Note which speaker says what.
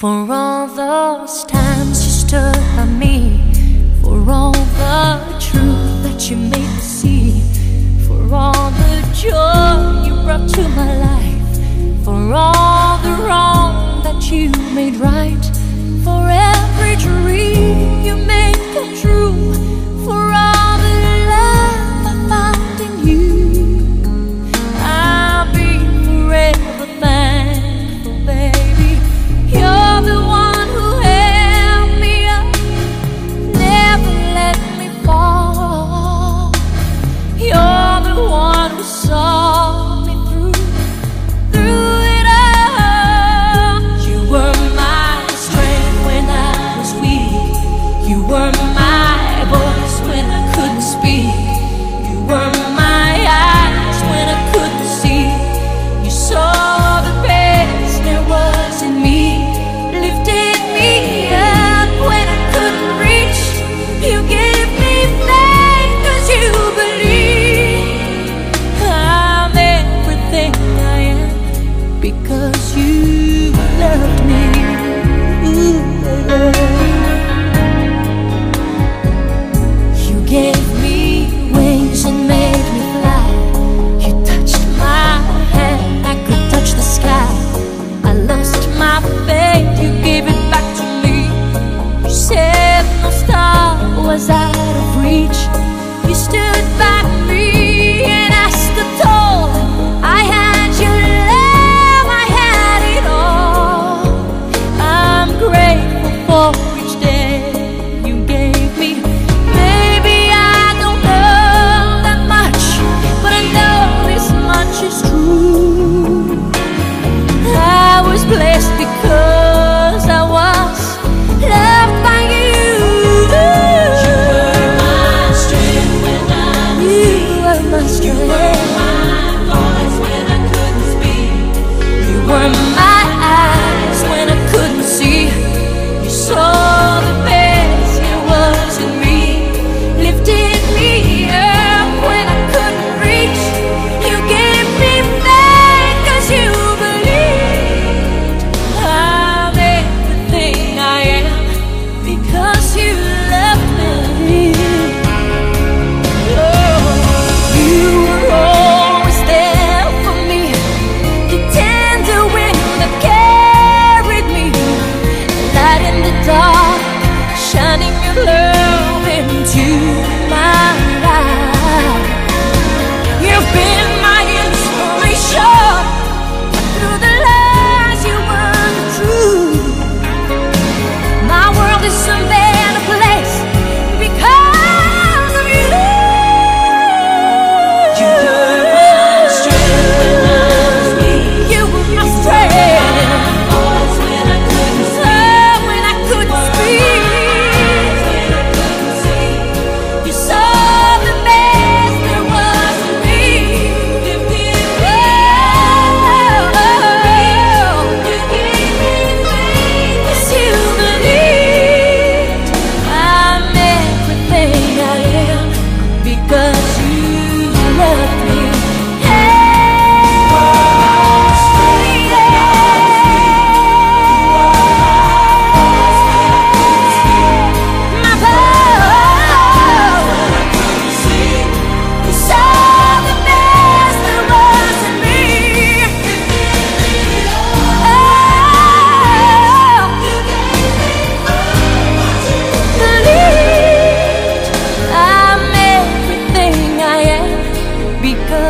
Speaker 1: For all those times you stood by me, for all the truth that you made me see, for all the joy you brought to my life, for all the wrong that you made right, for every dream you made come true, for all the love I found in you, I'll be forever thankful, baby. You're the one who held me up, never let me fall. You're the one who saw me through it all. You were my strength when I was weak. You were my voice when I couldn't speak. You were my eyes when I couldn't see. You saw the best there was in me, lifted me up when I couldn't reach. You gave me faith 'cause you believe I'm everything I am because you loved me. You gave me wings and made me fly. You touched my hand, I could touch the sky. I lost my faith, you gave it back to me. You said no star was out of reach. You stood by me and I stood tall. I had your love, I had it all. I'm grateful for each day you gave me. Maybe I don't know that much, but I know this much is true. I was blessed because I was loved by you. You were my strength when I was weak. You were my strength. You were my voice when I couldn't speak. You were my eyes when I couldn't see. You saw the best there was in me, lifted me up when I couldn't reach. You gave me faith 'cause you believed I'm everything I am because you loved me. Oh, you were always there for me, the tender wind that carried me, light in the dark, shining your love into my life. You've been my inspiration through the lies you weren't true. My world is a better place because of you. You were my strength when I was weak. You were my strength. Voice when I couldn't speak. When I couldn't speak. When I couldn't see. You saw the best there was in me. Lifted me up. You gave me faith 'cause you believed I'm everything I am because you loved me. My power. You saw the best there was in me. Believed I'm everything I am because